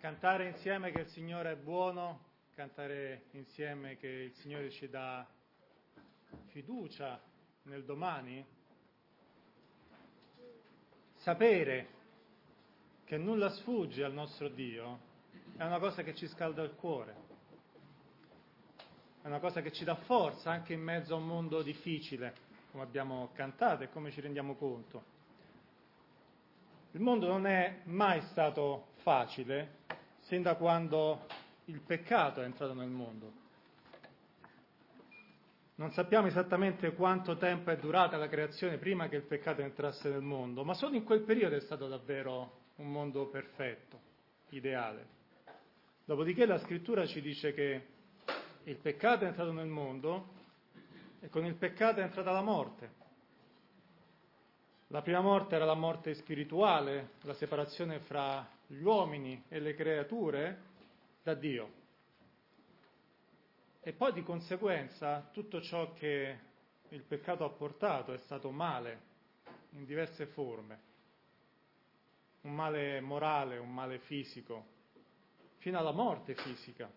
Cantare insieme che il Signore è buono, cantare insieme che il Signore ci dà fiducia nel domani, sapere che nulla sfugge al nostro Dio è una cosa che ci scalda il cuore, è una cosa che ci dà forza anche in mezzo a un mondo difficile, come abbiamo cantato e come ci rendiamo conto. Il mondo non è mai stato facile sin da quando il peccato è entrato nel mondo. Non sappiamo esattamente quanto tempo è durata la creazione prima che il peccato entrasse nel mondo, ma solo in quel periodo è stato davvero un mondo perfetto, ideale. Dopodiché la Scrittura ci dice che il peccato è entrato nel mondo e con il peccato è entrata la morte. La prima morte era la morte spirituale, la separazione fra gli uomini e le creature da Dio. E poi di conseguenza tutto ciò che il peccato ha portato è stato male in diverse forme. Un male morale, un male fisico, fino alla morte fisica.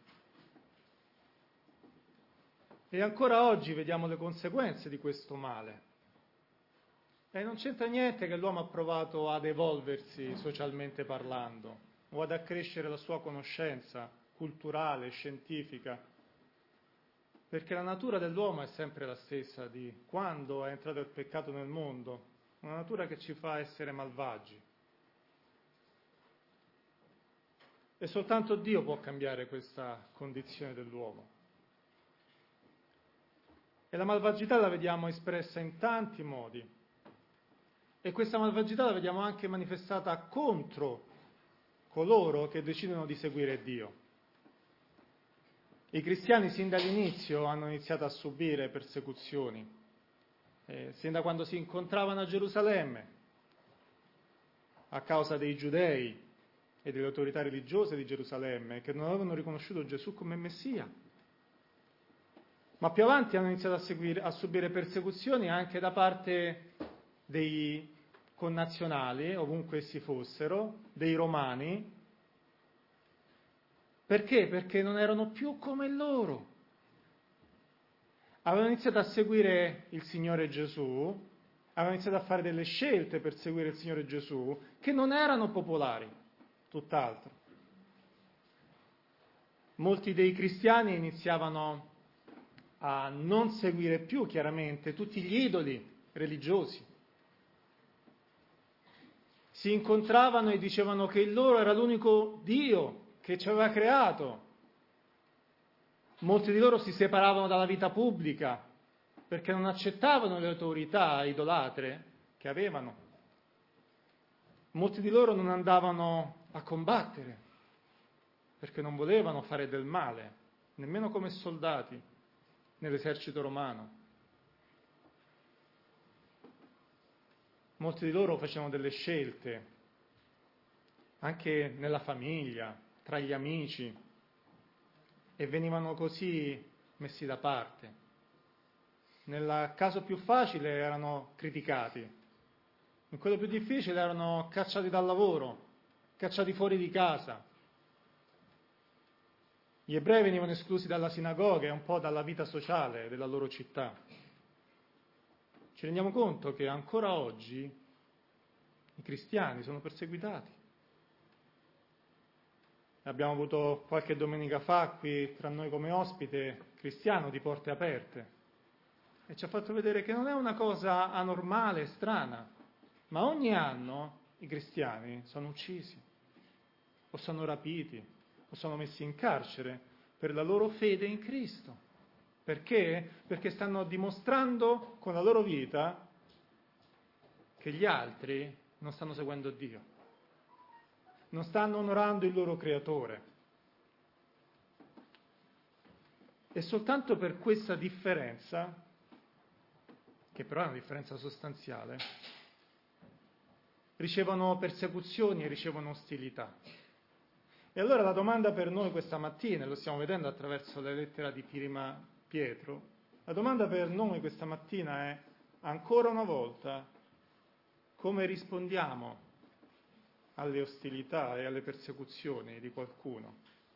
E ancora oggi vediamo le conseguenze di questo male. E non c'entra niente che l'uomo ha provato ad evolversi socialmente parlando o ad accrescere la sua conoscenza culturale, scientifica, perché la natura dell'uomo è sempre la stessa di quando è entrato il peccato nel mondo, una natura che ci fa essere malvagi. E soltanto Dio può cambiare questa condizione dell'uomo. E la malvagità la vediamo espressa in tanti modi. E questa malvagità la vediamo anche manifestata contro coloro che decidono di seguire Dio. I cristiani sin dall'inizio hanno iniziato a subire persecuzioni, sin da quando si incontravano a Gerusalemme, a causa dei giudei e delle autorità religiose di Gerusalemme che non avevano riconosciuto Gesù come Messia. Ma più avanti hanno iniziato a subire persecuzioni anche da parte dei connazionali, ovunque essi fossero, dei romani. Perché? Perché non erano più come loro. Avevano iniziato a seguire il Signore Gesù, avevano iniziato a fare delle scelte per seguire il Signore Gesù, che non erano popolari, tutt'altro. Molti dei cristiani iniziavano a non seguire più chiaramente tutti gli idoli religiosi. Si incontravano e dicevano che il loro era l'unico Dio che ci aveva creato. Molti di loro si separavano dalla vita pubblica perché non accettavano le autorità idolatre che avevano. Molti di loro non andavano a combattere perché non volevano fare del male, nemmeno come soldati nell'esercito romano. Molti di loro facevano delle scelte, anche nella famiglia, tra gli amici, e venivano così messi da parte. Nel caso più facile erano criticati, in quello più difficile erano cacciati dal lavoro, cacciati fuori di casa. Gli ebrei venivano esclusi dalla sinagoga e un po' dalla vita sociale della loro città. Ci rendiamo conto che ancora oggi i cristiani sono perseguitati. Abbiamo avuto qualche domenica fa qui tra noi come ospite cristiano di Porte Aperte e ci ha fatto vedere che non è una cosa anormale, strana, ma ogni anno i cristiani sono uccisi o sono rapiti o sono messi in carcere per la loro fede in Cristo. Perché? Perché stanno dimostrando con la loro vita che gli altri non stanno seguendo Dio, non stanno onorando il loro Creatore. E soltanto per questa differenza, che però è una differenza sostanziale, ricevono persecuzioni e ricevono ostilità. E allora la domanda per noi questa mattina, e lo stiamo vedendo attraverso la lettera di Prima Pietro, la domanda per noi questa mattina è, ancora una volta, come rispondiamo alle ostilità e alle persecuzioni di qualcuno.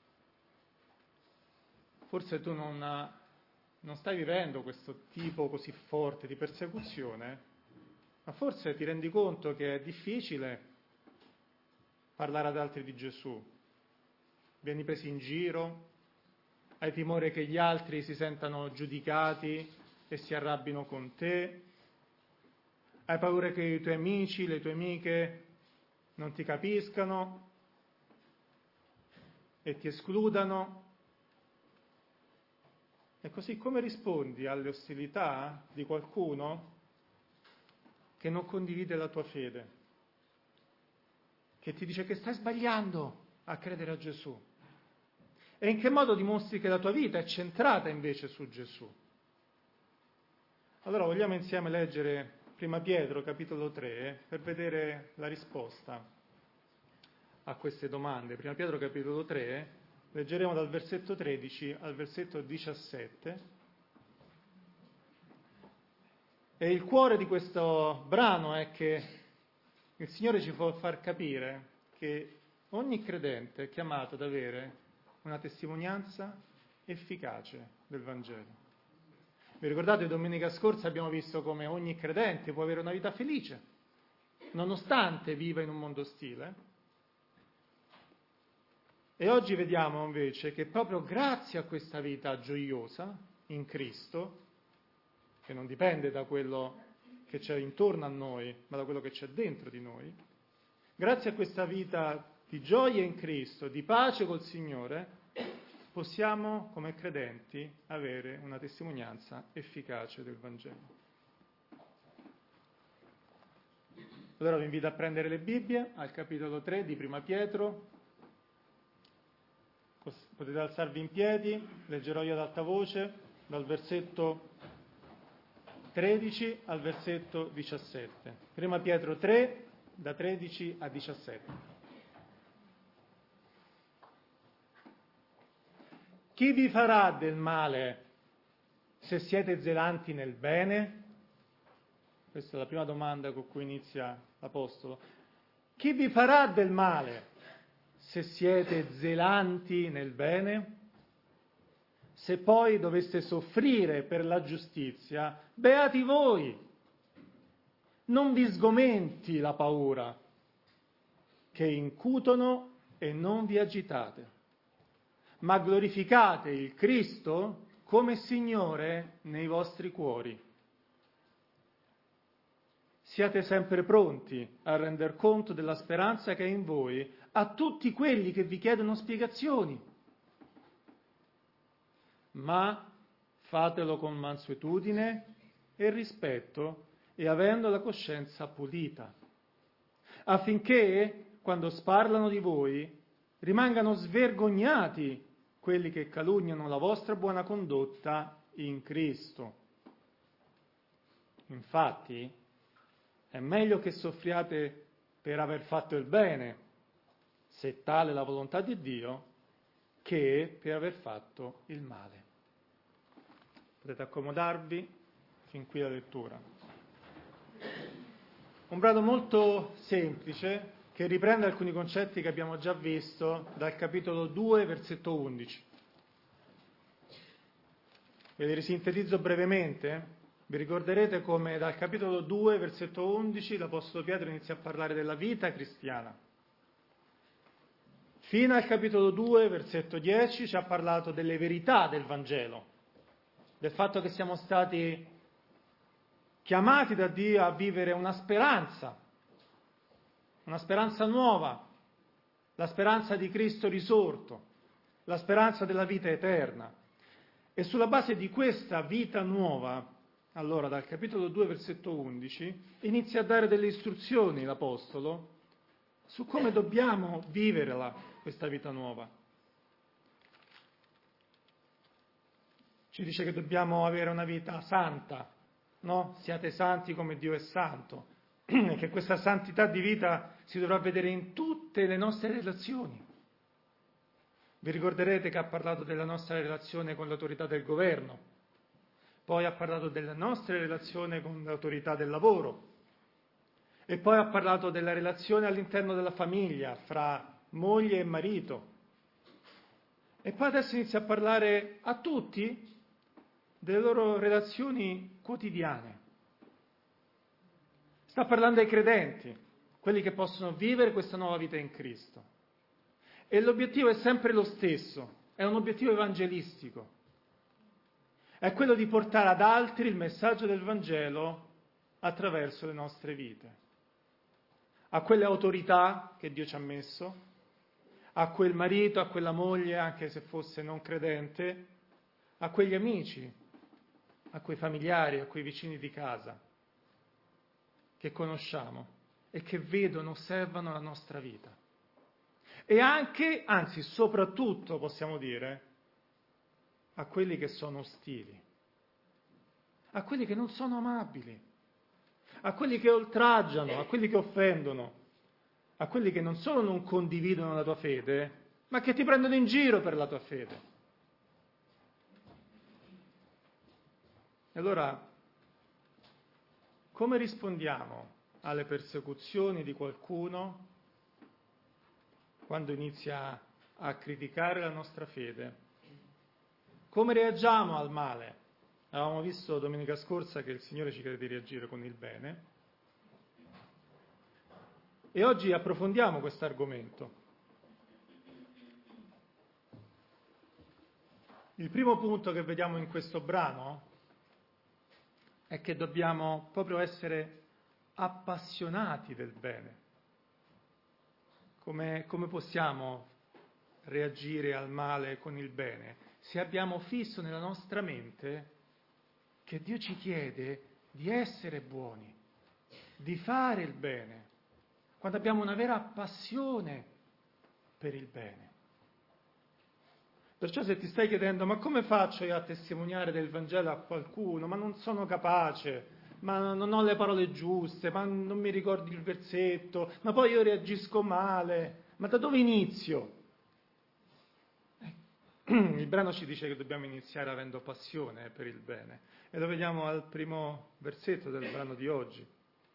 Forse tu non stai vivendo questo tipo così forte di persecuzione, ma forse ti rendi conto che è difficile parlare ad altri di Gesù. Vieni preso in giro, hai timore che gli altri si sentano giudicati e si arrabbino con te, hai paura che i tuoi amici, le tue amiche non ti capiscano e ti escludano. E così come rispondi alle ostilità di qualcuno che non condivide la tua fede, che ti dice che stai sbagliando a credere a Gesù? E in che modo dimostri che la tua vita è centrata invece su Gesù? Allora vogliamo insieme leggere 1 Pietro capitolo 3 per vedere la risposta a queste domande. 1 Pietro capitolo 3, leggeremo dal versetto 13 al versetto 17. E il cuore di questo brano è che il Signore ci può far capire che ogni credente è chiamato ad avere una testimonianza efficace del Vangelo. Vi ricordate, domenica scorsa abbiamo visto come ogni credente può avere una vita felice, nonostante viva in un mondo ostile. E oggi vediamo invece che proprio grazie a questa vita gioiosa in Cristo, che non dipende da quello che c'è intorno a noi, ma da quello che c'è dentro di noi, grazie a questa vita di gioia in Cristo, di pace col Signore, possiamo, come credenti, avere una testimonianza efficace del Vangelo. Allora vi invito a prendere le Bibbie al capitolo 3 di 1 Pietro. Potete alzarvi in piedi, leggerò io ad alta voce dal versetto 13 al versetto 17. 1 Pietro 3, da 13 a 17. Chi vi farà del male se siete zelanti nel bene? Questa è la prima domanda con cui inizia l'Apostolo. Chi vi farà del male se siete zelanti nel bene? Se poi doveste soffrire per la giustizia, beati voi! Non vi sgomenti la paura, che incutono e non vi agitate, ma glorificate il Cristo come Signore nei vostri cuori. Siate sempre pronti a render conto della speranza che è in voi a tutti quelli che vi chiedono spiegazioni, ma fatelo con mansuetudine e rispetto e avendo la coscienza pulita, affinché, quando sparlano di voi, rimangano svergognati quelli che calunniano la vostra buona condotta in Cristo. Infatti, è meglio che soffriate per aver fatto il bene, se tale è la volontà di Dio, che per aver fatto il male. Potete accomodarvi, fin qui la lettura. Un brano molto semplice che riprende alcuni concetti che abbiamo già visto dal capitolo 2, versetto 11. Ve li risintetizzo brevemente. Vi ricorderete come dal capitolo 2, versetto 11, l'Apostolo Pietro inizia a parlare della vita cristiana. Fino al capitolo 2, versetto 10, ci ha parlato delle verità del Vangelo, del fatto che siamo stati chiamati da Dio a vivere una speranza nuova, la speranza di Cristo risorto, la speranza della vita eterna. E sulla base di questa vita nuova, allora dal capitolo 2, versetto 11, inizia a dare delle istruzioni l'Apostolo su come dobbiamo viverla, questa vita nuova. Ci dice che dobbiamo avere una vita santa, no? Siate santi come Dio è santo, e che questa santità di vita si dovrà vedere in tutte le nostre relazioni. Vi ricorderete che ha parlato della nostra relazione con l'autorità del governo, poi ha parlato della nostra relazione con l'autorità del lavoro, E poi ha parlato della relazione all'interno della famiglia, fra moglie e marito. E poi adesso inizia a parlare a tutti delle loro relazioni quotidiane. Sta parlando ai credenti, quelli che possono vivere questa nuova vita in Cristo. E l'obiettivo è sempre lo stesso, è un obiettivo evangelistico. È quello di portare ad altri il messaggio del Vangelo attraverso le nostre vite. A quelle autorità che Dio ci ha messo, a quel marito, a quella moglie, anche se fosse non credente, a quegli amici, a quei familiari, a quei vicini di casa che conosciamo e che vedono, osservano la nostra vita. E anche, anzi soprattutto possiamo dire, a quelli che sono ostili, a quelli che non sono amabili, a quelli che oltraggiano, a quelli che offendono, a quelli che non solo non condividono la tua fede, ma che ti prendono in giro per la tua fede. E allora, come rispondiamo alle persecuzioni di qualcuno quando inizia a criticare la nostra fede? Come reagiamo al male? Avevamo visto domenica scorsa che il Signore ci chiede di reagire con il bene. E oggi approfondiamo questo argomento. Il primo punto che vediamo in questo brano è che dobbiamo proprio essere appassionati del bene. Come possiamo reagire al male con il bene? Se abbiamo fisso nella nostra mente che Dio ci chiede di essere buoni, di fare il bene, quando abbiamo una vera passione per il bene. Perciò se ti stai chiedendo ma come faccio io a testimoniare del Vangelo a qualcuno, ma non sono capace, ma non ho le parole giuste, ma non mi ricordo il versetto, ma poi io reagisco male, ma da dove inizio? Il brano ci dice che dobbiamo iniziare avendo passione per il bene e lo vediamo al primo versetto del brano di oggi.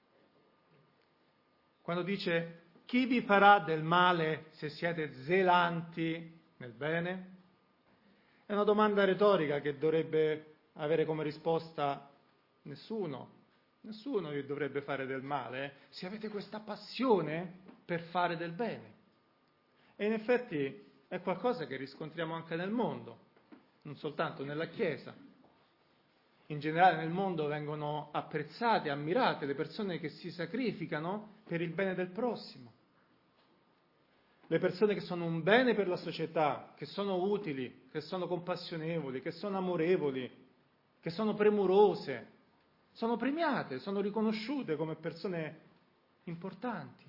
Quando dice chi vi farà del male se siete zelanti nel bene? È una domanda retorica che dovrebbe avere come risposta nessuno. Nessuno vi dovrebbe fare del male se avete questa passione per fare del bene. E in effetti è qualcosa che riscontriamo anche nel mondo, non soltanto nella Chiesa. In generale nel mondo vengono apprezzate, ammirate le persone che si sacrificano per il bene del prossimo. Le persone che sono un bene per la società, che sono utili, che sono compassionevoli, che sono amorevoli, che sono premurose, sono premiate, sono riconosciute come persone importanti.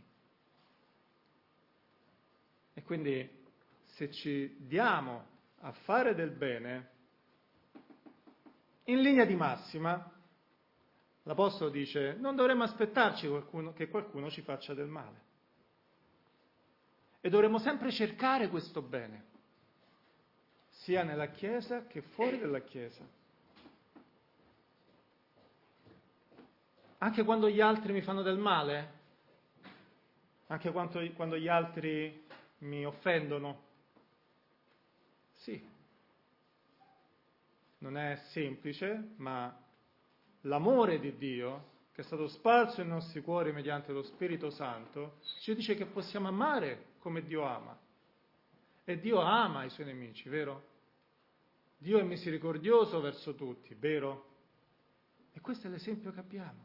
E quindi se ci diamo a fare del bene, in linea di massima, l'Apostolo dice, non dovremmo aspettarci che qualcuno ci faccia del male. E dovremmo sempre cercare questo bene, sia nella Chiesa che fuori dalla Chiesa. Anche quando gli altri mi fanno del male? Anche quando gli altri mi offendono? Sì. Non è semplice, ma l'amore di Dio, che è stato sparso nei nostri cuori mediante lo Spirito Santo, ci dice che possiamo amare come Dio ama. E Dio ama i suoi nemici, vero? Dio è misericordioso verso tutti, vero? E questo è l'esempio che abbiamo.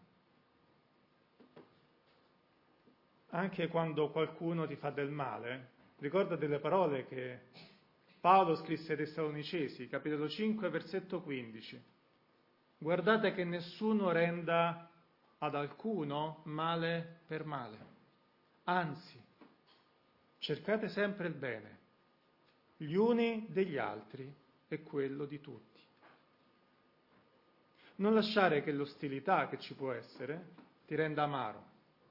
Anche quando qualcuno ti fa del male, ricorda delle parole che Paolo scrisse ai Tessalonicesi, capitolo 5, versetto 15. Guardate che nessuno renda ad alcuno male per male. Anzi, cercate sempre il bene, gli uni degli altri e quello di tutti. Non lasciare che l'ostilità che ci può essere ti renda amaro,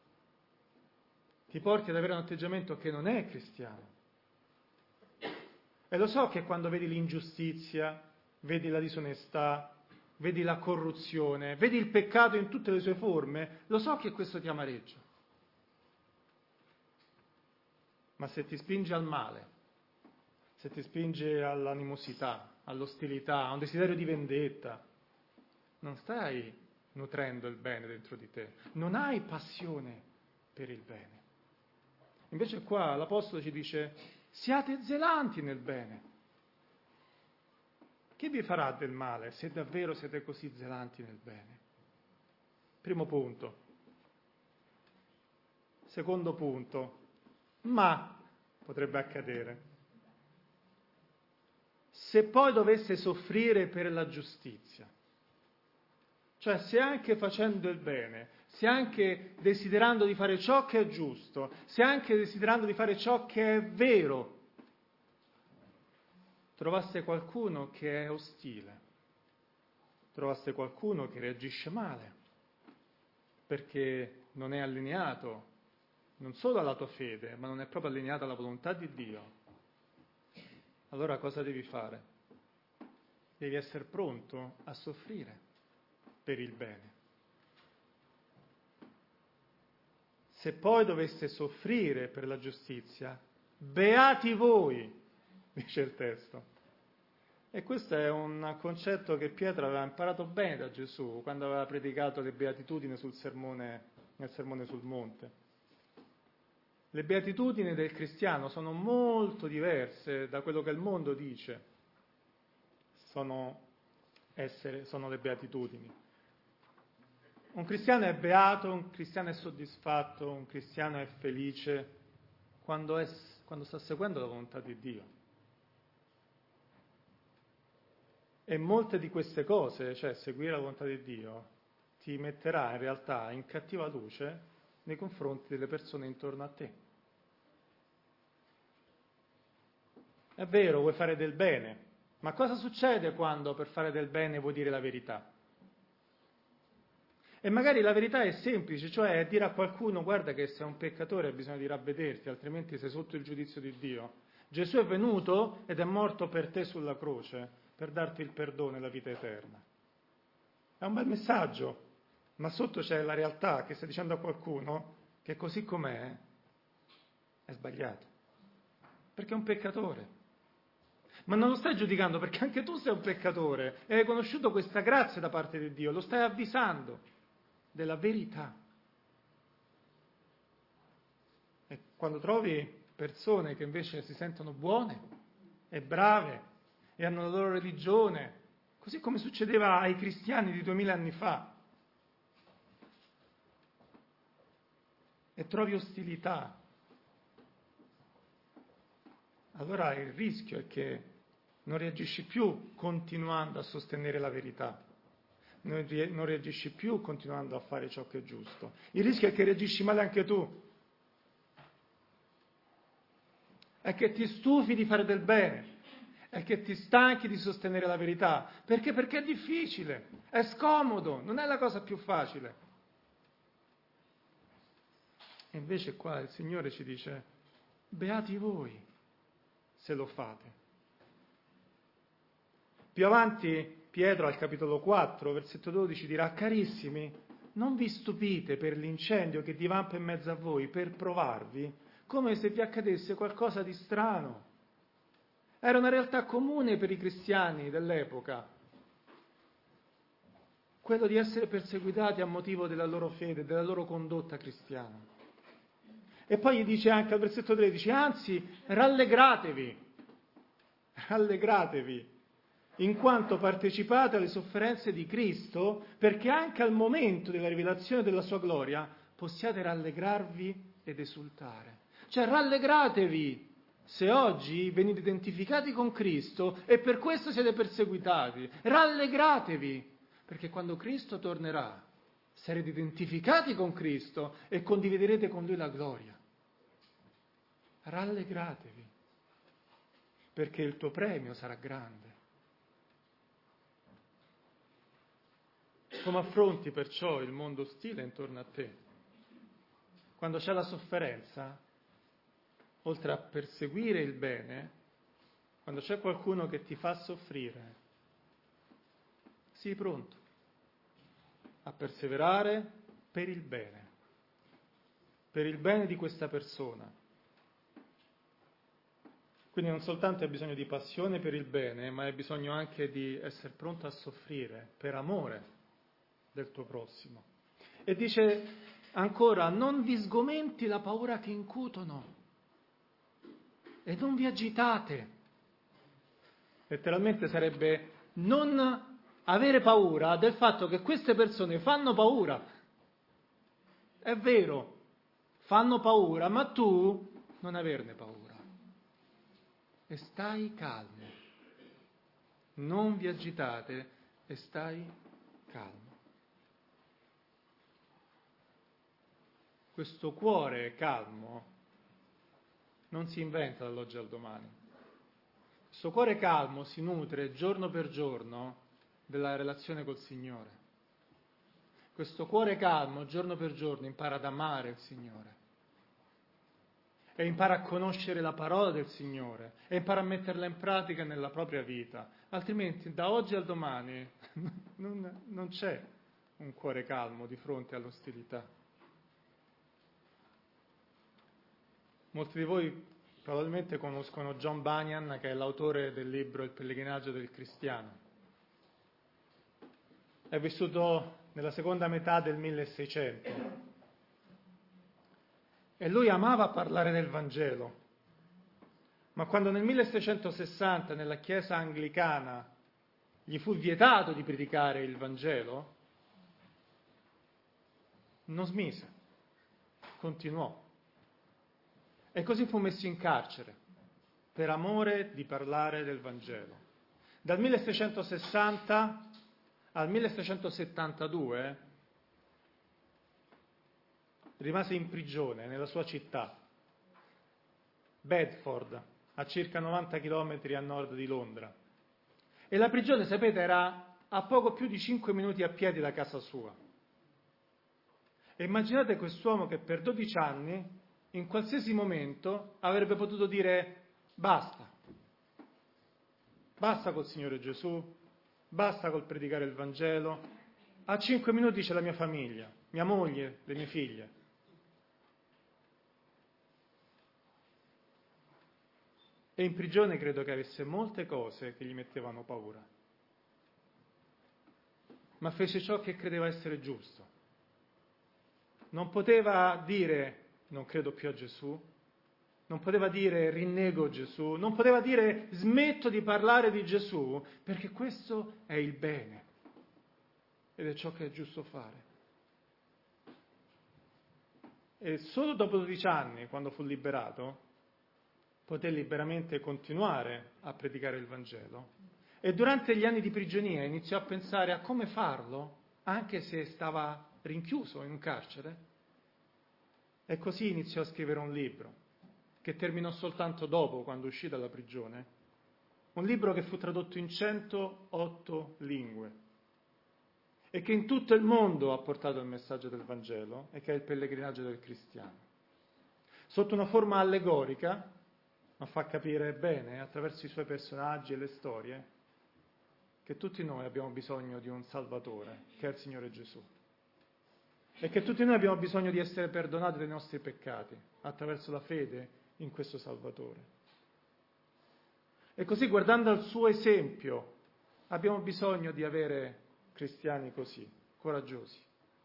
ti porti ad avere un atteggiamento che non è cristiano. E lo so che quando vedi l'ingiustizia, vedi la disonestà, vedi la corruzione, vedi il peccato in tutte le sue forme, lo so che questo ti amareggia. Ma se ti spinge al male, se ti spinge all'animosità, all'ostilità, a un desiderio di vendetta, non stai nutrendo il bene dentro di te, non hai passione per il bene. Invece qua l'Apostolo ci dice: siate zelanti nel bene. Chi vi farà del male se davvero siete così zelanti nel bene? Primo punto. Secondo punto, ma potrebbe accadere. Se poi dovesse soffrire per la giustizia, cioè se anche facendo il bene, se anche desiderando di fare ciò che è giusto, se anche desiderando di fare ciò che è vero, trovasse qualcuno che è ostile, trovasse qualcuno che reagisce male, perché non è allineato non solo alla tua fede, ma non è proprio allineato alla volontà di Dio, allora cosa devi fare? Devi essere pronto a soffrire per il bene. Se poi dovesse soffrire per la giustizia, beati voi, dice il testo. E questo è un concetto che Pietro aveva imparato bene da Gesù quando aveva predicato le beatitudini nel sermone sul monte. Le beatitudini del cristiano sono molto diverse da quello che il mondo dice sono le beatitudini. Un cristiano è beato, un cristiano è soddisfatto, un cristiano è felice quando sta seguendo la volontà di Dio. E molte di queste cose, cioè seguire la volontà di Dio, ti metterà in realtà in cattiva luce nei confronti delle persone intorno a te. È vero, vuoi fare del bene, ma cosa succede quando per fare del bene vuoi dire la verità? E magari la verità è semplice, cioè è dire a qualcuno: guarda che sei un peccatore hai bisogno di ravvederti, altrimenti sei sotto il giudizio di Dio. Gesù è venuto ed è morto per te sulla croce, per darti il perdono e la vita eterna. È un bel messaggio, ma sotto c'è la realtà che stai dicendo a qualcuno che così com'è è sbagliato, perché è un peccatore. Ma non lo stai giudicando perché anche tu sei un peccatore e hai conosciuto questa grazia da parte di Dio, lo stai avvisando della verità. E quando trovi persone che invece si sentono buone e brave e hanno la loro religione, così come succedeva ai cristiani di 2000 anni fa, e trovi ostilità, allora il rischio è che non reagisci più continuando a sostenere la verità, non reagisci più continuando a fare ciò che è giusto. Il rischio è che reagisci male anche tu, è che ti stufi di fare del bene, è che ti stanchi di sostenere la verità. Perché? Perché è difficile, è scomodo, non è la cosa più facile. E invece qua il Signore ci dice: beati voi se lo fate. Più avanti Pietro al capitolo 4, versetto 12 dirà: carissimi, non vi stupite per l'incendio che divampa in mezzo a voi per provarvi, come se vi accadesse qualcosa di strano. Era una realtà comune per i cristiani dell'epoca, quello di essere perseguitati a motivo della loro fede, della loro condotta cristiana. E poi gli dice anche al versetto 13: anzi, rallegratevi, in quanto partecipate alle sofferenze di Cristo, perché anche al momento della rivelazione della sua gloria possiate rallegrarvi ed esultare. Cioè, rallegratevi se oggi venite identificati con Cristo e per questo siete perseguitati. Rallegratevi, perché quando Cristo tornerà sarete identificati con Cristo e condividerete con Lui la gloria. Rallegratevi, perché il tuo premio sarà grande. Come affronti perciò il mondo ostile intorno a te? Quando c'è la sofferenza, oltre a perseguire il bene, quando c'è qualcuno che ti fa soffrire, sii pronto a perseverare per il bene di questa persona. Quindi non soltanto hai bisogno di passione per il bene, ma hai bisogno anche di essere pronto a soffrire per amore del tuo prossimo. E dice ancora, non vi sgomenti la paura che incutono e non vi agitate. Letteralmente sarebbe non avere paura del fatto che queste persone fanno paura. È vero, fanno paura, ma tu non averne paura. E stai calmo. Non vi agitate e stai calmo. Questo cuore calmo non si inventa dall'oggi al domani. Questo cuore calmo si nutre giorno per giorno della relazione col Signore. Questo cuore calmo giorno per giorno impara ad amare il Signore e impara a conoscere la parola del Signore e impara a metterla in pratica nella propria vita. Altrimenti da oggi al domani non c'è un cuore calmo di fronte all'ostilità. Molti di voi probabilmente conoscono John Bunyan, che è l'autore del libro Il pellegrinaggio del cristiano. È vissuto nella seconda metà del 1600 e lui amava parlare del Vangelo, ma quando nel 1660 nella Chiesa anglicana gli fu vietato di predicare il Vangelo, non smise, continuò. E così fu messo in carcere per amore di parlare del Vangelo. Dal 1660 al 1672 rimase in prigione nella sua città, Bedford, a circa 90 chilometri a nord di Londra. E la prigione, sapete, era a poco più di 5 minuti a piedi da casa sua. E immaginate quest'uomo che per 12 anni, in qualsiasi momento, avrebbe potuto dire basta. Basta col Signore Gesù, basta col predicare il Vangelo. A 5 minuti c'è la mia famiglia, mia moglie, le mie figlie. E in prigione credo che avesse molte cose che gli mettevano paura. Ma fece ciò che credeva essere giusto. Non poteva dire non credo più a Gesù, non poteva dire rinnego Gesù, non poteva dire smetto di parlare di Gesù, perché questo è il bene ed è ciò che è giusto fare. E solo dopo 12 anni, quando fu liberato, poté liberamente continuare a predicare il Vangelo. E durante gli anni di prigionia iniziò a pensare a come farlo, anche se stava rinchiuso in un carcere. E così iniziò a scrivere un libro, che terminò soltanto dopo, quando uscì dalla prigione. Un libro che fu tradotto in 108 lingue e che in tutto il mondo ha portato il messaggio del Vangelo e che è il pellegrinaggio del cristiano. Sotto una forma allegorica, ma fa capire bene, attraverso i suoi personaggi e le storie, che tutti noi abbiamo bisogno di un Salvatore, che è il Signore Gesù. E che tutti noi abbiamo bisogno di essere perdonati dai nostri peccati attraverso la fede in questo Salvatore. E così, guardando al suo esempio, abbiamo bisogno di avere cristiani così, coraggiosi,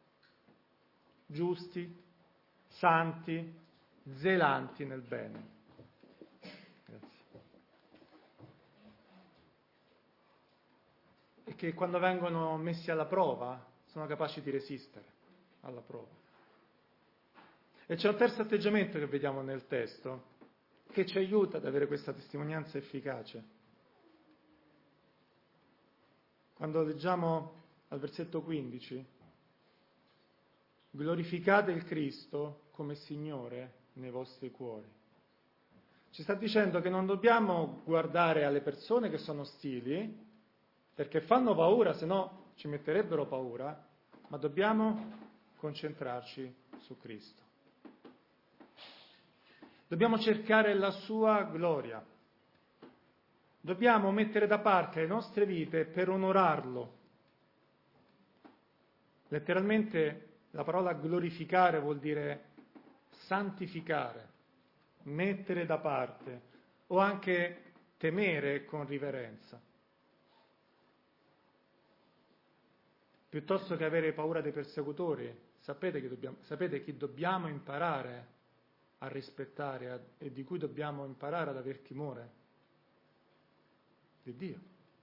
giusti, santi, zelanti nel bene. Grazie. E che quando vengono messi alla prova sono capaci di resistere alla prova. E c'è un terzo atteggiamento che vediamo nel testo che ci aiuta ad avere questa testimonianza efficace. Quando leggiamo al versetto 15, glorificate il Cristo come Signore nei vostri cuori. Ci sta dicendo che non dobbiamo guardare alle persone che sono ostili, perché fanno paura, se no ci metterebbero paura, ma dobbiamo concentrarci su Cristo. Dobbiamo cercare la sua gloria. Dobbiamo mettere da parte le nostre vite per onorarlo. Letteralmente la parola glorificare vuol dire santificare, mettere da parte, o anche temere con riverenza. Piuttosto che avere paura dei persecutori, sapete chi dobbiamo imparare a rispettare e di cui dobbiamo imparare ad aver timore? Di Dio.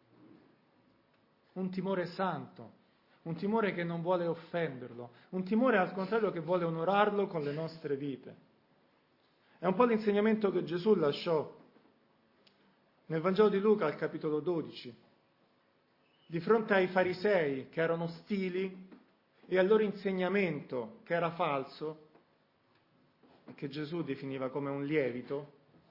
Un timore santo, un timore che non vuole offenderlo, un timore al contrario che vuole onorarlo con le nostre vite. È un po' l'insegnamento che Gesù lasciò nel Vangelo di Luca al capitolo 12, di fronte ai farisei che erano ostili e al loro insegnamento che era falso, che Gesù definiva come un lievito.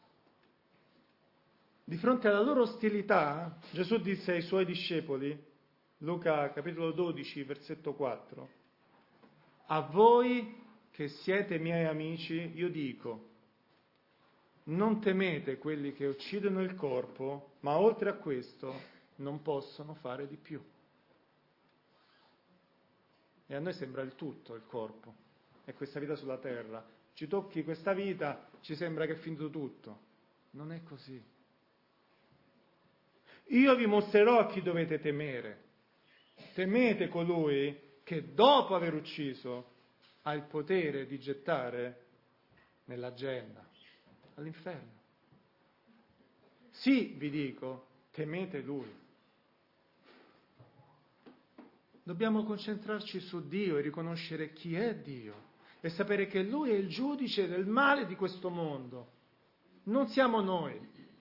Di fronte alla loro ostilità, Gesù disse ai suoi discepoli, Luca capitolo 12, versetto 4, a voi che siete miei amici, io dico, non temete quelli che uccidono il corpo, ma oltre a questo non possono fare di più. E a noi sembra il tutto, il corpo, e questa vita sulla terra. Ci tocchi questa vita, ci sembra che è finito tutto. Non è così. Io vi mostrerò a chi dovete temere. Temete colui che dopo aver ucciso ha il potere di gettare nella genna, all'inferno. Sì, vi dico, temete lui. Dobbiamo concentrarci su Dio e riconoscere chi è Dio e sapere che Lui è il giudice del male di questo mondo. Non siamo noi.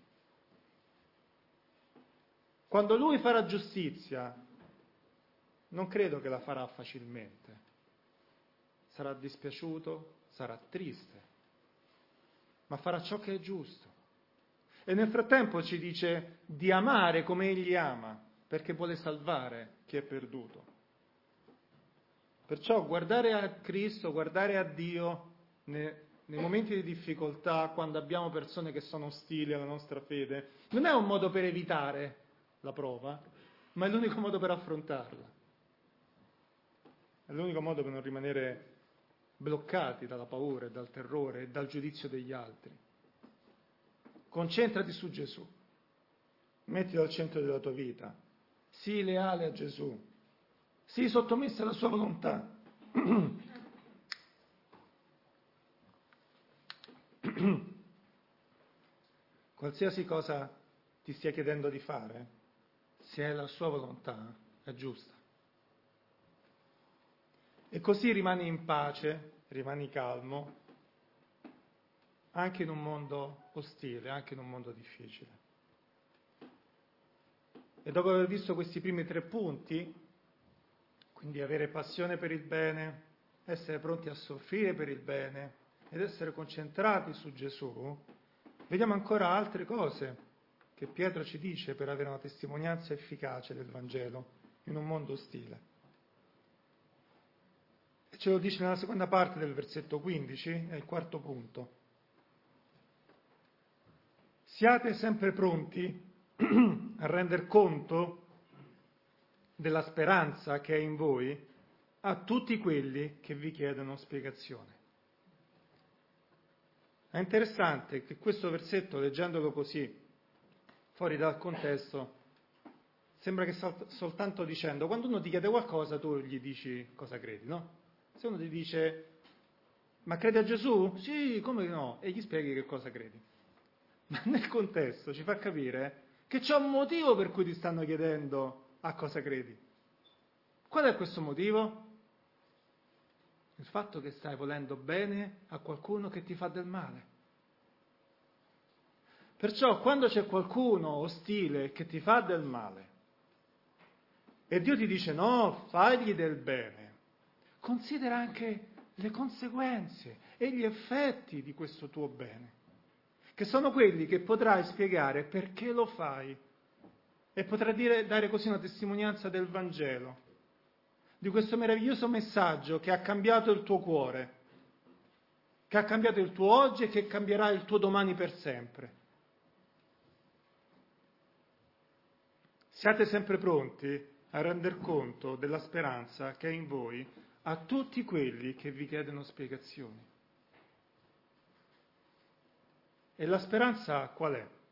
Quando Lui farà giustizia, non credo che la farà facilmente. Sarà dispiaciuto, sarà triste, ma farà ciò che è giusto. E nel frattempo ci dice di amare come Egli ama, perché vuole salvare chi è perduto. Perciò guardare a Cristo, guardare a Dio nei momenti di difficoltà, quando abbiamo persone che sono ostili alla nostra fede, non è un modo per evitare la prova, ma è l'unico modo per affrontarla. È l'unico modo per non rimanere bloccati dalla paura, dal terrore e dal giudizio degli altri. Concentrati su Gesù, mettilo al centro della tua vita, sii leale a Gesù, sii sottomesso alla sua volontà. Qualsiasi cosa ti stia chiedendo di fare, se è la sua volontà, è giusta. E così rimani in pace, rimani calmo, anche in un mondo ostile, anche in un mondo difficile. E dopo aver visto questi primi 3 punti, quindi avere passione per il bene, essere pronti a soffrire per il bene ed essere concentrati su Gesù, vediamo ancora altre cose che Pietro ci dice per avere una testimonianza efficace del Vangelo in un mondo ostile. E ce lo dice nella seconda parte del versetto 15, è il 4º punto. Siate sempre pronti a render conto della speranza che è in voi a tutti quelli che vi chiedono spiegazione. È interessante che questo versetto, leggendolo così, fuori dal contesto, sembra che sta soltanto dicendo, quando uno ti chiede qualcosa tu gli dici cosa credi, no? Se uno ti dice, ma credi a Gesù? Sì, come no? E gli spieghi che cosa credi. Ma nel contesto ci fa capire che c'è un motivo per cui ti stanno chiedendo a cosa credi. Qual è questo motivo? Il fatto che stai volendo bene a qualcuno che ti fa del male. Perciò quando c'è qualcuno ostile che ti fa del male e Dio ti dice no, fagli del bene, considera anche le conseguenze e gli effetti di questo tuo bene, che sono quelli che potrai spiegare perché lo fai e potrai dare così una testimonianza del Vangelo, di questo meraviglioso messaggio che ha cambiato il tuo cuore, che ha cambiato il tuo oggi e che cambierà il tuo domani per sempre. Siate sempre pronti a render conto della speranza che è in voi a tutti quelli che vi chiedono spiegazioni. E la speranza qual è?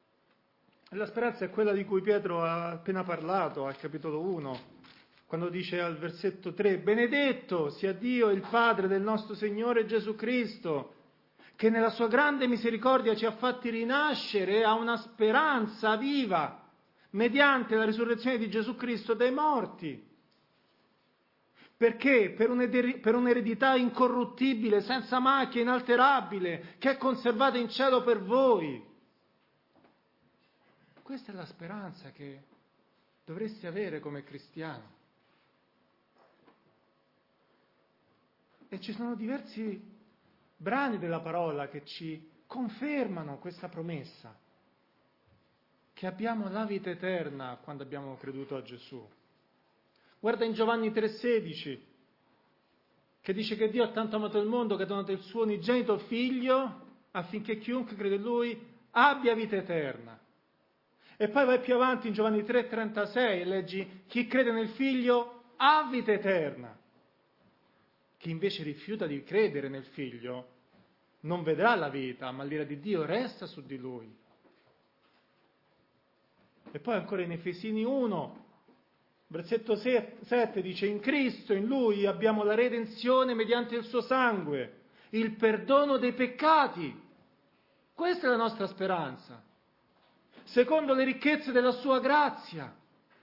E la speranza è quella di cui Pietro ha appena parlato al capitolo 1, quando dice al versetto 3: benedetto sia Dio il Padre del nostro Signore Gesù Cristo, che nella sua grande misericordia ci ha fatti rinascere a una speranza viva, mediante la risurrezione di Gesù Cristo dai morti. Perché? Per un'eredità incorruttibile, senza macchia, inalterabile, che è conservata in cielo per voi. Questa è la speranza che dovresti avere come cristiano. E ci sono diversi brani della parola che ci confermano questa promessa, che abbiamo la vita eterna quando abbiamo creduto a Gesù. Guarda in Giovanni 3,16, che dice che Dio ha tanto amato il mondo che ha donato il suo unigenito figlio affinché chiunque crede in Lui abbia vita eterna. E poi vai più avanti in Giovanni 3,36 e leggi: chi crede nel figlio ha vita eterna. Chi invece rifiuta di credere nel figlio non vedrà la vita, ma l'ira di Dio resta su di lui. E poi ancora in Efesini 1, versetto 7 dice: in Cristo, in Lui, abbiamo la redenzione mediante il suo sangue, il perdono dei peccati. Questa è la nostra speranza, secondo le ricchezze della sua grazia.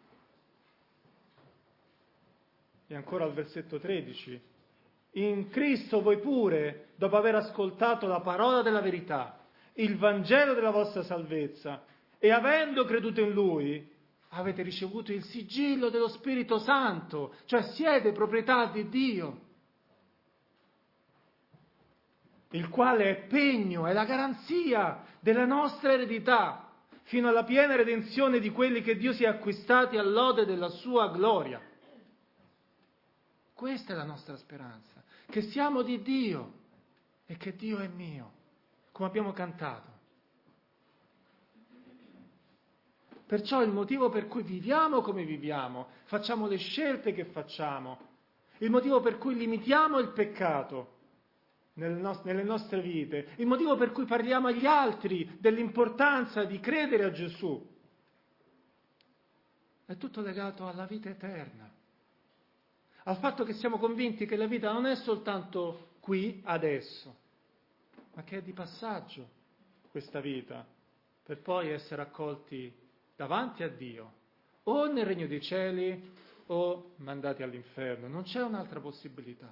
E ancora al versetto 13: in Cristo voi pure, dopo aver ascoltato la parola della verità, il Vangelo della vostra salvezza, e avendo creduto in Lui, avete ricevuto il sigillo dello Spirito Santo, cioè siete proprietà di Dio, il quale è pegno, è la garanzia della nostra eredità, fino alla piena redenzione di quelli che Dio si è acquistati all'ode della sua gloria. Questa è la nostra speranza, che siamo di Dio e che Dio è mio, come abbiamo cantato. Perciò il motivo per cui viviamo come viviamo, facciamo le scelte che facciamo, il motivo per cui limitiamo il peccato nelle nostre vite, il motivo per cui parliamo agli altri dell'importanza di credere a Gesù, è tutto legato alla vita eterna, al fatto che siamo convinti che la vita non è soltanto qui, adesso, ma che è di passaggio questa vita, per poi essere accolti davanti a Dio, o nel regno dei cieli o mandati all'inferno. Non c'è un'altra possibilità.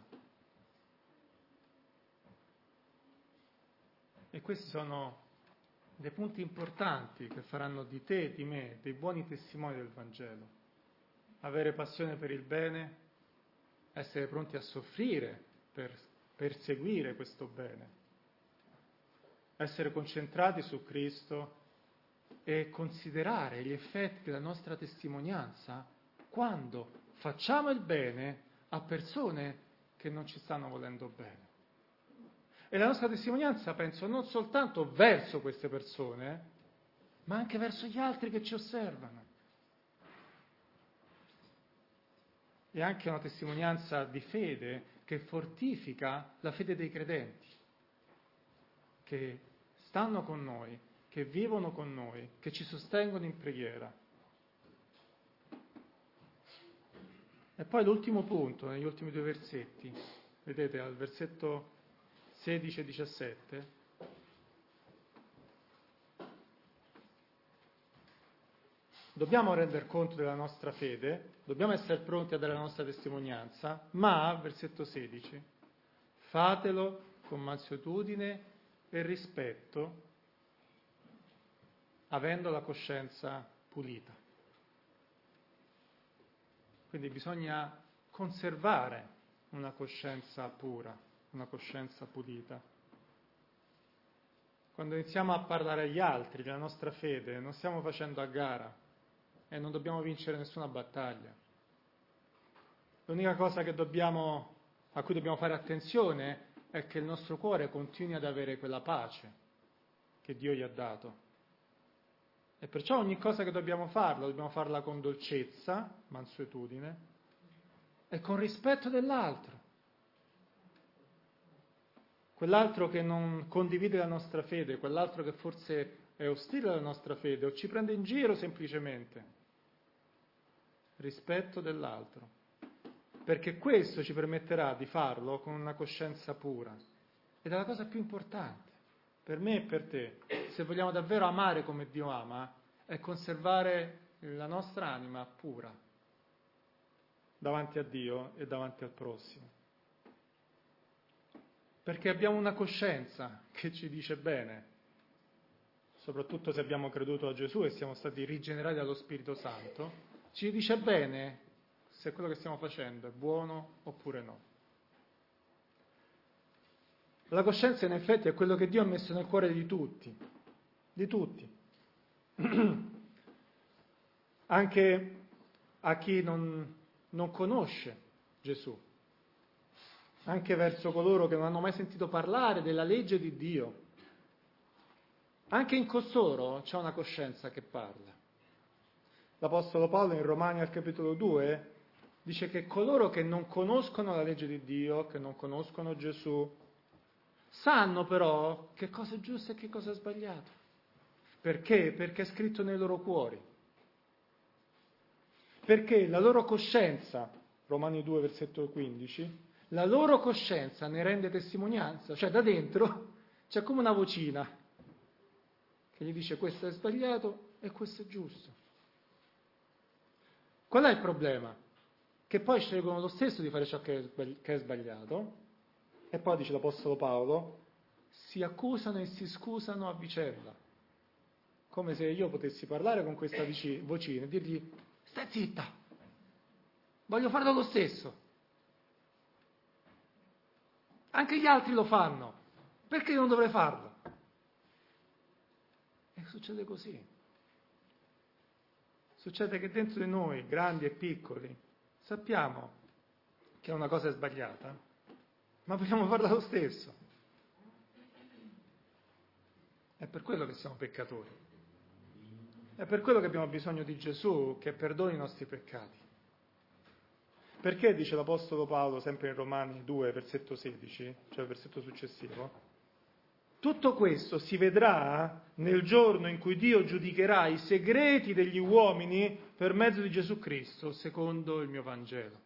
E questi sono dei punti importanti che faranno di te e di me dei buoni testimoni del Vangelo. Avere passione per il bene, essere pronti a soffrire per perseguire questo bene, essere concentrati su Cristo e considerare gli effetti della nostra testimonianza quando facciamo il bene a persone che non ci stanno volendo bene. E la nostra testimonianza, penso, non soltanto verso queste persone, ma anche verso gli altri che ci osservano. È anche una testimonianza di fede che fortifica la fede dei credenti, che stanno con noi, che vivono con noi, che ci sostengono in preghiera. E poi l'ultimo punto, negli ultimi due versetti, vedete al versetto 16 e 17, dobbiamo render conto della nostra fede, dobbiamo essere pronti a dare la nostra testimonianza, ma, versetto 16, fatelo con mansuetudine e rispetto, avendo la coscienza pulita. Quindi bisogna conservare una coscienza pura, una coscienza pulita. Quando iniziamo a parlare agli altri della nostra fede, non stiamo facendo a gara e non dobbiamo vincere nessuna battaglia. L'unica cosa a cui dobbiamo fare attenzione è che il nostro cuore continui ad avere quella pace che Dio gli ha dato. E perciò ogni cosa che dobbiamo farla con dolcezza, mansuetudine, e con rispetto dell'altro. Quell'altro che non condivide la nostra fede, quell'altro che forse è ostile alla nostra fede o ci prende in giro semplicemente. Rispetto dell'altro. Perché questo ci permetterà di farlo con una coscienza pura. Ed è la cosa più importante, per me e per te. Se vogliamo davvero amare come Dio ama, è conservare la nostra anima pura davanti a Dio e davanti al prossimo. Perché abbiamo una coscienza che ci dice bene, soprattutto se abbiamo creduto a Gesù e siamo stati rigenerati dallo Spirito Santo, ci dice bene se quello che stiamo facendo è buono oppure no. La coscienza in effetti è quello che Dio ha messo nel cuore di tutti, anche a chi non conosce Gesù, anche verso coloro che non hanno mai sentito parlare della legge di Dio. Anche in costoro c'è una coscienza che parla. L'Apostolo Paolo in Romani al capitolo 2 dice che coloro che non conoscono la legge di Dio, che non conoscono Gesù, sanno però che cosa è giusto e che cosa è sbagliato. Perché? Perché è scritto nei loro cuori. Perché la loro coscienza, Romani 2 versetto 15, la loro coscienza ne rende testimonianza, cioè da dentro c'è come una vocina che gli dice questo è sbagliato e questo è giusto. Qual è il problema? Che poi scelgono lo stesso di fare ciò che è sbagliato, e poi dice l'Apostolo Paolo, si accusano e si scusano a vicenda, come se io potessi parlare con questa vocina e dirgli stai zitta, voglio farlo lo stesso, anche gli altri lo fanno, perché io non dovrei farlo? E succede così. Succede che dentro di noi, grandi e piccoli, sappiamo che una cosa è sbagliata, ma vogliamo farla lo stesso. È per quello che siamo peccatori. È per quello che abbiamo bisogno di Gesù che perdoni i nostri peccati. Perché, dice l'Apostolo Paolo, sempre in Romani 2, versetto 16, cioè il versetto successivo, tutto questo si vedrà nel giorno in cui Dio giudicherà i segreti degli uomini per mezzo di Gesù Cristo, secondo il mio Vangelo.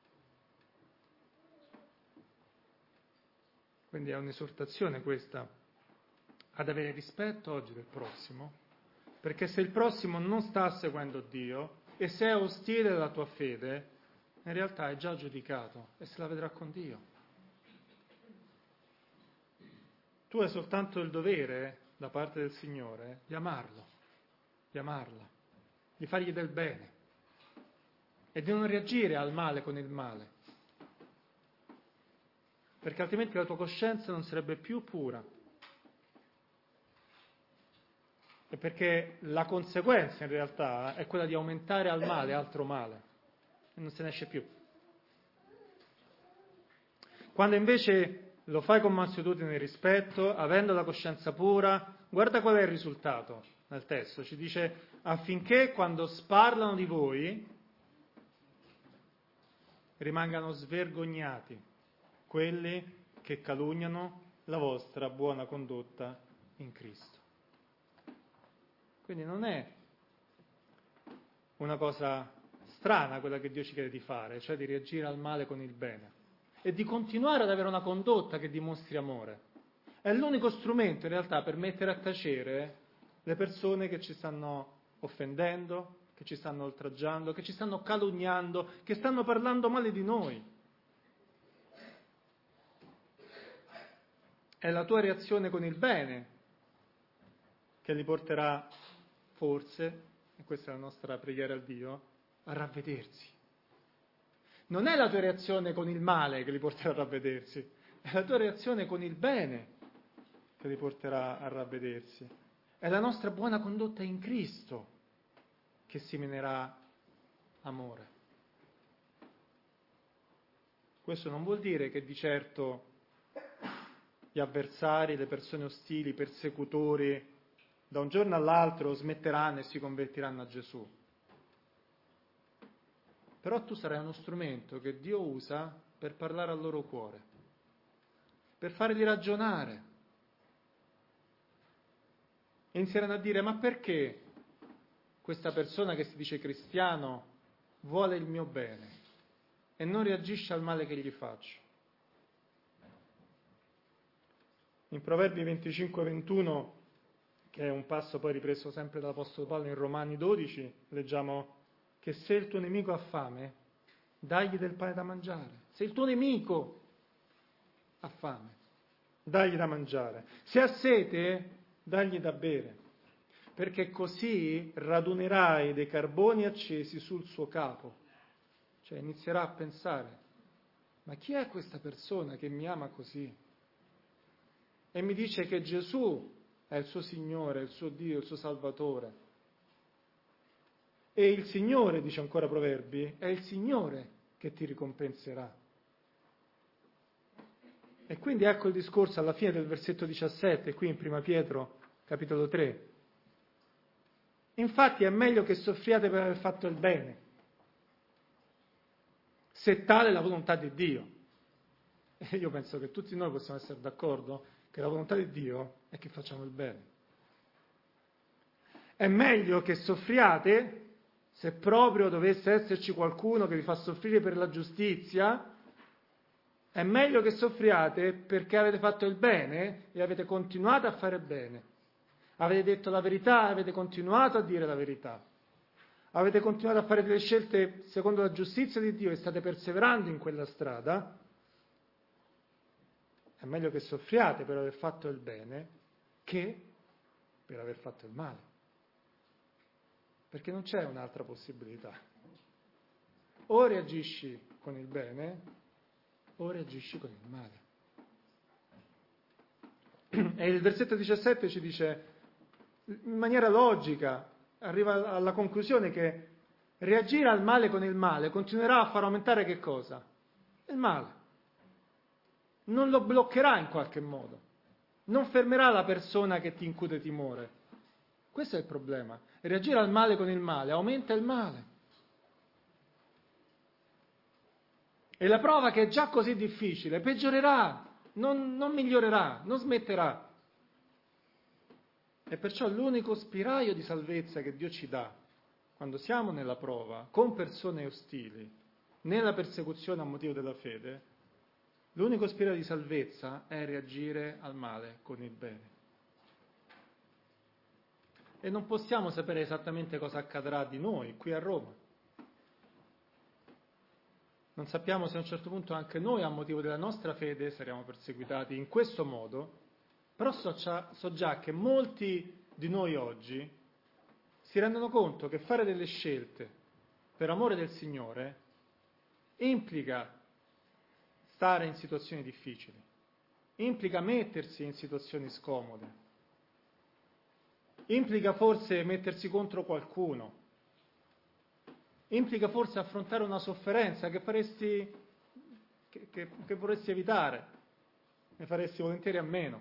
Quindi è un'esortazione questa ad avere rispetto oggi del prossimo, perché se il prossimo non sta seguendo Dio e se è ostile alla tua fede, in realtà è già giudicato e se la vedrà con Dio. Tu hai soltanto il dovere, da parte del Signore, di amarlo, di amarla, di fargli del bene e di non reagire al male con il male, perché altrimenti la tua coscienza non sarebbe più pura e perché la conseguenza in realtà è quella di aumentare al male altro male e non se ne esce più. Quando invece lo fai con mansuetudine e rispetto, avendo la coscienza pura, guarda qual è il risultato nel testo. Ci dice affinché quando sparlano di voi rimangano svergognati quelli che calunniano la vostra buona condotta in Cristo. Quindi non è una cosa strana quella che Dio ci chiede di fare, cioè di reagire al male con il bene. E di continuare ad avere una condotta che dimostri amore. È l'unico strumento in realtà per mettere a tacere le persone che ci stanno offendendo, che ci stanno oltraggiando, che ci stanno calunniando, che stanno parlando male di noi. È la tua reazione con il bene che li porterà forse, e questa è la nostra preghiera a Dio, a ravvedersi. Non è la tua reazione con il male che li porterà a ravvedersi, è la tua reazione con il bene che li porterà a ravvedersi. È la nostra buona condotta in Cristo che seminerà amore. Questo non vuol dire che di certo gli avversari, le persone ostili, i persecutori, da un giorno all'altro smetteranno e si convertiranno a Gesù. Però tu sarai uno strumento che Dio usa per parlare al loro cuore, per farli ragionare e inizieranno a dire: ma perché questa persona che si dice cristiano vuole il mio bene e non reagisce al male che gli faccio? In Proverbi 25-21, che è un passo poi ripreso sempre dall'Apostolo Paolo in Romani 12, leggiamo che se il tuo nemico ha fame, dagli del pane da mangiare. Se il tuo nemico ha fame, dagli da mangiare. Se ha sete, dagli da bere, perché così radunerai dei carboni accesi sul suo capo. Cioè inizierà a pensare: ma chi è questa persona che mi ama così? E mi dice che Gesù è il suo Signore, il suo Dio, il suo Salvatore. E il Signore, dice ancora Proverbi, è il Signore che ti ricompenserà. E quindi ecco il discorso alla fine del versetto 17, qui in Prima Pietro, capitolo 3. Infatti è meglio che soffriate per aver fatto il bene, se tale è la volontà di Dio. E io penso che tutti noi possiamo essere d'accordo che la volontà di Dio è che facciamo il bene. È meglio che soffriate, se proprio dovesse esserci qualcuno che vi fa soffrire per la giustizia, è meglio che soffriate perché avete fatto il bene e avete continuato a fare bene. Avete detto la verità e avete continuato a dire la verità. Avete continuato a fare delle scelte secondo la giustizia di Dio e state perseverando in quella strada. È meglio che soffriate per aver fatto il bene che per aver fatto il male. Perché non c'è un'altra possibilità. O reagisci con il bene o reagisci con il male. E il versetto 17 ci dice, in maniera logica, arriva alla conclusione che reagire al male con il male continuerà a far aumentare che cosa? Il male. Non lo bloccherà in qualche modo, non fermerà la persona che ti incute timore. Questo è il problema. Reagire al male con il male aumenta il male. E la prova che è già così difficile peggiorerà, non migliorerà, non smetterà. E perciò l'unico spiraglio di salvezza che Dio ci dà quando siamo nella prova, con persone ostili, nella persecuzione a motivo della fede, l'unico spiraglio di salvezza è reagire al male con il bene. E non possiamo sapere esattamente cosa accadrà di noi qui a Roma. Non sappiamo se a un certo punto anche noi, a motivo della nostra fede, saremo perseguitati in questo modo, però so già che molti di noi oggi si rendono conto che fare delle scelte per amore del Signore implica stare in situazioni difficili, implica mettersi in situazioni scomode, implica forse mettersi contro qualcuno, implica forse affrontare una sofferenza che vorresti evitare, ne faresti volentieri a meno.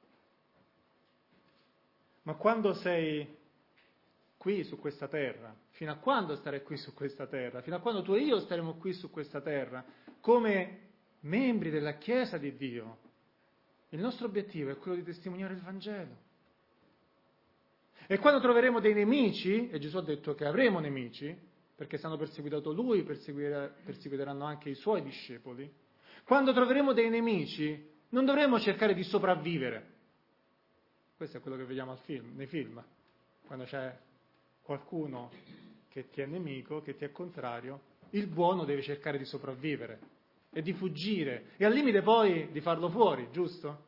Ma quando sei qui su questa terra, fino a quando starai qui su questa terra, fino a quando tu e io staremo qui su questa terra, come membri della Chiesa di Dio, il nostro obiettivo è quello di testimoniare il Vangelo. E quando troveremo dei nemici, e Gesù ha detto che avremo nemici, perché se hanno perseguitato Lui, perseguiteranno anche i Suoi discepoli, quando troveremo dei nemici, non dovremo cercare di sopravvivere. Questo è quello che vediamo nei film, quando c'è qualcuno che ti è nemico, che ti è contrario, il buono deve cercare di sopravvivere e di fuggire e al limite poi di farlo fuori, giusto?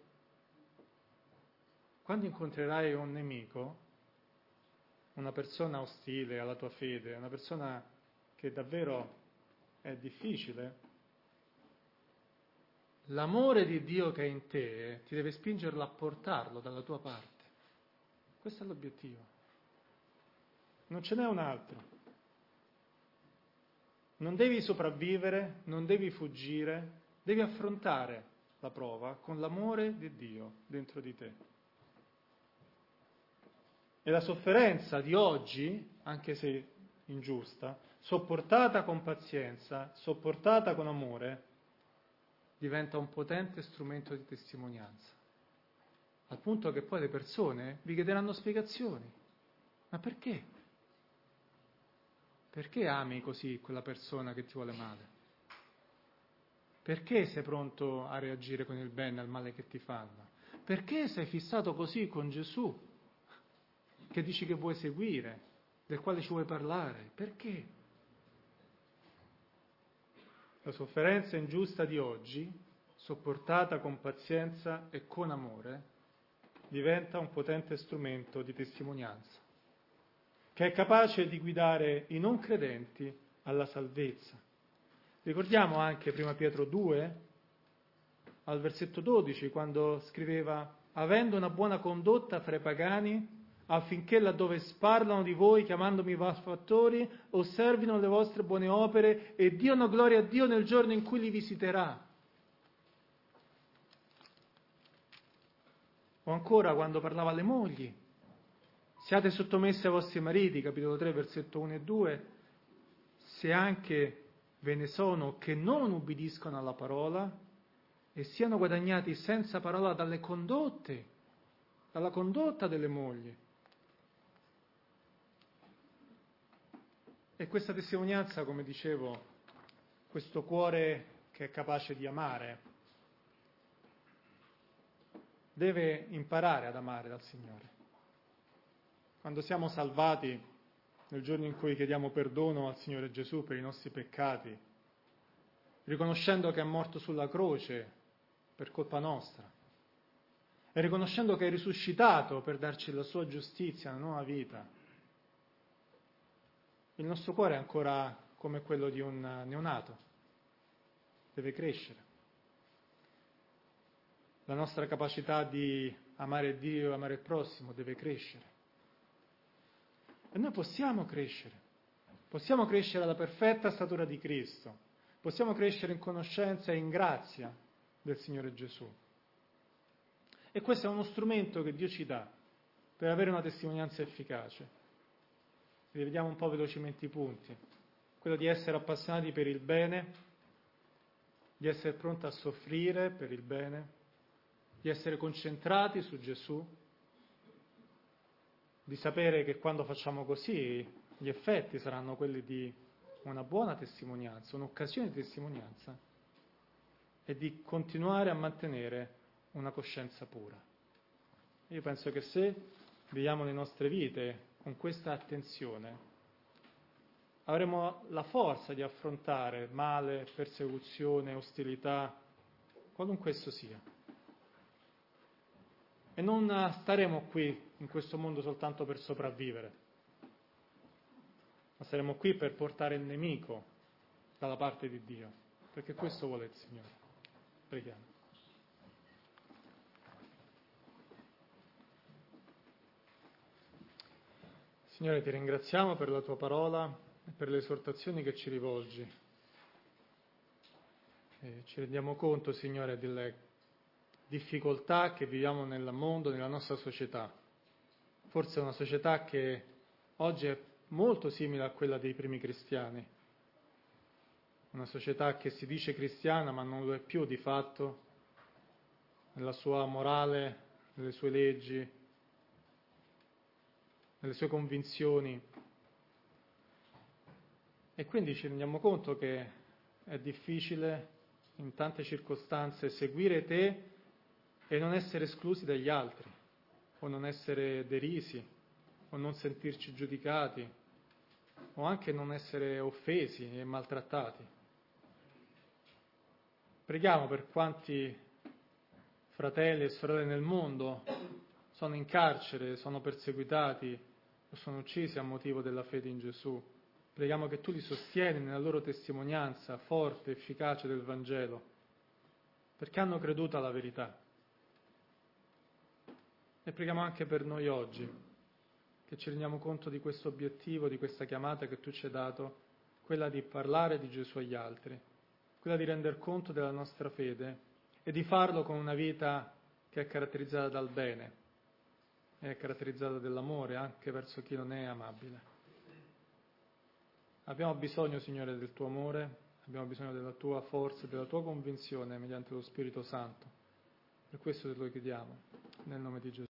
Quando incontrerai un nemico, una persona ostile alla tua fede, una persona che davvero è difficile, l'amore di Dio che è in te ti deve spingerlo a portarlo dalla tua parte. Questo è l'obiettivo. Non ce n'è un altro. Non devi sopravvivere, non devi fuggire, devi affrontare la prova con l'amore di Dio dentro di te. E la sofferenza di oggi, anche se ingiusta, sopportata con pazienza, sopportata con amore, diventa un potente strumento di testimonianza. al punto che poi le persone vi chiederanno spiegazioni. Ma perché? Perché ami così quella persona che ti vuole male? Perché sei pronto a reagire con il bene al male che ti fanno? Perché sei fissato così con Gesù, che dici che vuoi seguire, del quale ci vuoi parlare? Perché? La sofferenza ingiusta di oggi, sopportata con pazienza e con amore, diventa un potente strumento di testimonianza, che è capace di guidare i non credenti alla salvezza. Ricordiamo anche prima Pietro 2, al versetto 12, quando scriveva: avendo una buona condotta fra i pagani, affinché laddove sparlano di voi, chiamandomi malfattori, osservino le vostre buone opere e diano gloria a Dio nel giorno in cui li visiterà. O ancora quando parlava alle mogli: siate sottomessi ai vostri mariti, capitolo 3, versetto 1 e 2, se anche ve ne sono che non ubbidiscono alla parola e siano guadagnati senza parola dalla condotta delle mogli. E questa testimonianza, come dicevo, questo cuore che è capace di amare, deve imparare ad amare dal Signore. Quando siamo salvati, nel giorno in cui chiediamo perdono al Signore Gesù per i nostri peccati, riconoscendo che è morto sulla croce per colpa nostra, e riconoscendo che è risuscitato per darci la sua giustizia, la nuova vita, il nostro cuore è ancora come quello di un neonato, deve crescere. La nostra capacità di amare Dio e amare il prossimo deve crescere. E noi possiamo crescere alla perfetta statura di Cristo, possiamo crescere in conoscenza e in grazia del Signore Gesù. E questo è uno strumento che Dio ci dà per avere una testimonianza efficace. Rivediamo un po' velocemente i punti. Quello di essere appassionati per il bene, di essere pronti a soffrire per il bene, di essere concentrati su Gesù, di sapere che quando facciamo così gli effetti saranno quelli di una buona testimonianza, un'occasione di testimonianza, e di continuare a mantenere una coscienza pura. Io penso che se viviamo le nostre vite con questa attenzione, avremo la forza di affrontare male, persecuzione, ostilità, qualunque esso sia. E non staremo qui in questo mondo soltanto per sopravvivere, ma saremo qui per portare il nemico dalla parte di Dio, perché questo vuole il Signore. Preghiamo. Signore, ti ringraziamo per la tua parola e per le esortazioni che ci rivolgi. E ci rendiamo conto, Signore, delle difficoltà che viviamo nel mondo, nella nostra società. Forse è una società che oggi è molto simile a quella dei primi cristiani. Una società che si dice cristiana ma non lo è più di fatto, nella sua morale, nelle sue leggi, nelle sue convinzioni. E quindi ci rendiamo conto che è difficile in tante circostanze seguire te e non essere esclusi dagli altri, o non essere derisi, o non sentirci giudicati, o anche non essere offesi e maltrattati. Preghiamo per quanti fratelli e sorelle nel mondo sono in carcere, sono perseguitati o sono uccisi a motivo della fede in Gesù. Preghiamo che tu li sostieni nella loro testimonianza forte, efficace del Vangelo, perché hanno creduto alla verità. E preghiamo anche per noi oggi, che ci rendiamo conto di questo obiettivo, di questa chiamata che tu ci hai dato, quella di parlare di Gesù agli altri, quella di render conto della nostra fede e di farlo con una vita che è caratterizzata dal bene, è caratterizzata dall'amore anche verso chi non è amabile. Abbiamo bisogno, Signore, del tuo amore, abbiamo bisogno della tua forza, della tua convinzione mediante lo Spirito Santo. Per questo te lo chiediamo. nel nome di Gesù.